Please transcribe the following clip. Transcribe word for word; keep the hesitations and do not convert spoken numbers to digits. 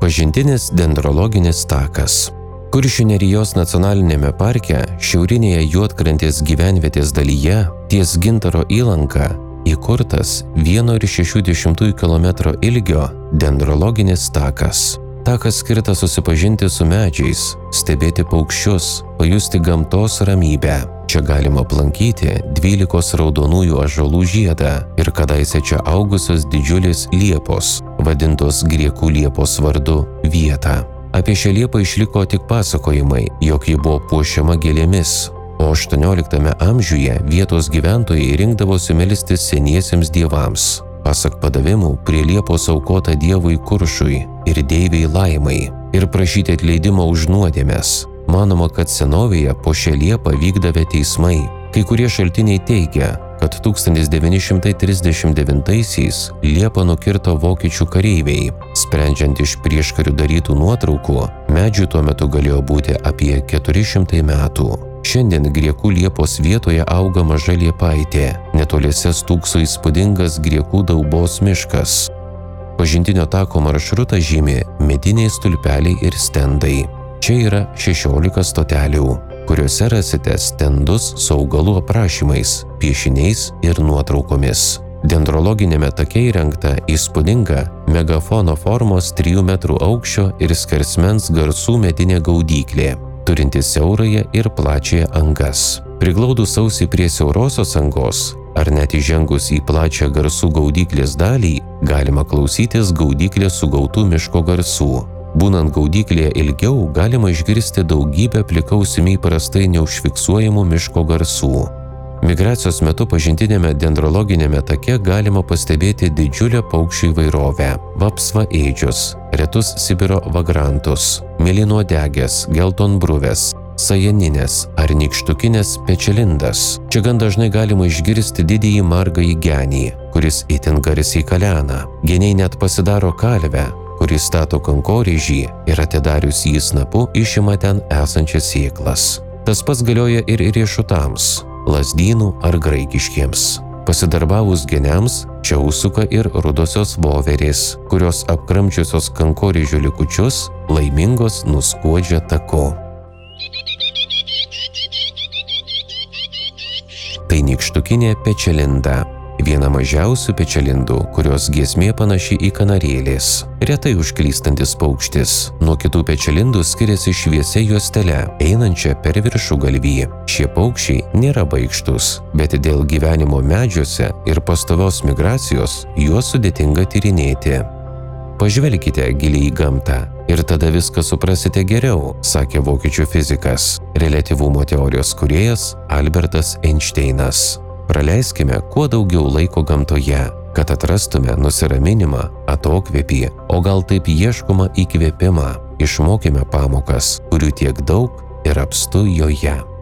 Pažintinis dendrologinis takas. Kuršių Nerijos nacionalinėme parke šiaurinėje Juodkrantės gyvenvietės dalyje ties Gintaro įlanka įkurtas vieno ir šešių dešimtųjų kilometro ilgio dendrologinis takas. Takas skirtas susipažinti su medžiais, stebėti paukščius, pajusti gamtos ramybę. Čia galima aplankyti dvylikos raudonųjų ąžuolų žiedą ir kadaise čia augusios didžiulės liepos, vadintos Griekų liepos vardu, vietą. Apie šią liepą išliko tik pasakojimai, jog ji buvo puošiama gėlėmis, o aštuonioliktame amžiuje vietos gyventojai rinkdavosi melstis seniesiems dievams. Pasak padavimų, prie liepos aukota dievui Kuršui ir deivei Laimai ir prašyti atleidimo už nuodėmes. Manoma, kad senovėje po šią liepą vykdavę teismai. Kai kurie šaltiniai teigia, kad tūkstantis devyni šimtai trisdešimt devintaisiais liepą nukirto vokiečių kareiviai. Sprendžiant iš prieškarių darytų nuotraukų, medžių tuo metu galėjo būti apie keturi šimtai metų. Šiandien Griekų liepos vietoje auga maža liepaitė, netoliese stūkso įspūdingas Griekų daubos miškas. Pažintinio tako maršrutą žymi mediniai stulpeliai ir stendai. Čia yra šešiolika stotelių, kuriuose rasite stendus su augalų aprašymais, piešiniais ir nuotraukomis. Dendrologinėme take įrengta įspūdinga megafono formos trijų metrų aukščio ir skersmens garsų medinė gaudyklė, turinti siaurąją ir plačiąją angas. Priglaudus ausį prie siaurosios angos, ar net įžengus į plačią garsų gaudyklės dalį, galima klausytis gaudyklės sugautų miško garsų. Būnant gaudyklėje ilgiau, galima išgirsti daugybę plikausimi įprastai neužfiksuojamų miško garsų. Migracijos metu pažintinėme dendrologinėme take galima pastebėti didžiulę paukščių įvairovę – vapsvaėdžius, retus Sibiro vagrantus, mėlynuodegės, geltonbruvės, sajaninės ar nykštukinės pečialindas. Čia gan dažnai galima išgirsti didįjį margąjį genį, kuris itin garsiai kalena. Geniai net pasidaro kalvę, kuris stato kankorėžį ir atidarius jį snapu išima ten esančias sėklas. Tas pats galioja ir riešutams, lazdynų ar graikiškiems. Pasidarbavus geniams, čia užsuka ir rudosios voverės, kurios apkramčiusios kankorėžių likučius laimingos nuskuodžia taku. Tai nykštukinė pečialinda. Viena mažiausių pečialindų, kurios giesmė panaši į kanarėlės. Retai užklystantis paukštis. Nuo kitų pečialindų skiriasi šviesia juostele, einančia per viršugalvį. Šie paukščiai nėra baikštus, bet dėl gyvenimo medžiuose ir pastovios migracijos juos sudėtinga tyrinėti. Pažvelkite giliai į gamtą ir tada viską suprasite geriau, sakė vokiečių fizikas, reliatyvumo teorijos kūrėjas Albertas Einšteinas. Praleiskime kuo daugiau laiko gamtoje, kad atrastume nusiraminimą, atokvėpį, o gal taip ieškomą įkvėpimą. Išmokime pamokas, kurių tiek daug ir apstu joje.